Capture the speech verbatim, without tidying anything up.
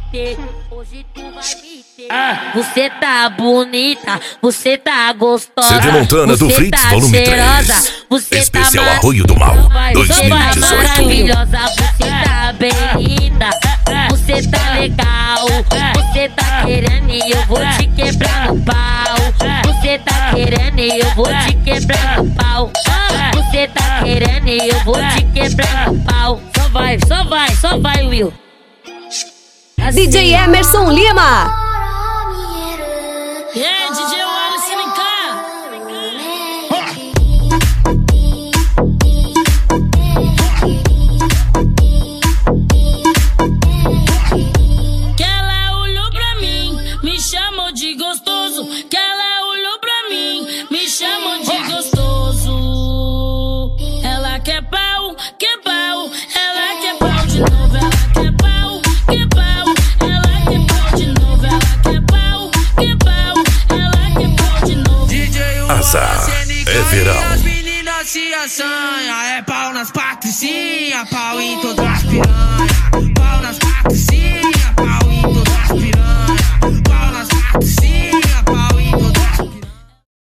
ter, hoje tu vai me ter. Ah. Você tá bonita, você tá gostosa. C D Montana do Fritz, tá volume cheirosa, três. Você Especial tá Arroio do Mal, dois mil e dezoito. Maravilhosa, você tá bem linda, você tá legal, você tá querendo e eu vou te quebrar no pau. Você tá querendo e eu vou te quebrar no pau. Você tá querendo e eu vou te quebrar no pau. Só vai, só vai, só vai, Will. Assim. D J Emerson Lima. É, D J Wallace, vem cá. Que ela olhou pra mim, me chamou de gostoso. Que ela olhou pra mim, me chamou de gostoso. Ela quer pau, quer pau, ela quer pau de novo, ela quer pau, quer pau, ela quer pau de novo, ela quer pau, quer pau, ela quer pau de novo. Azar é verão. As meninas se assanham, é pau nas patricinhas, pau em todas as piranhas.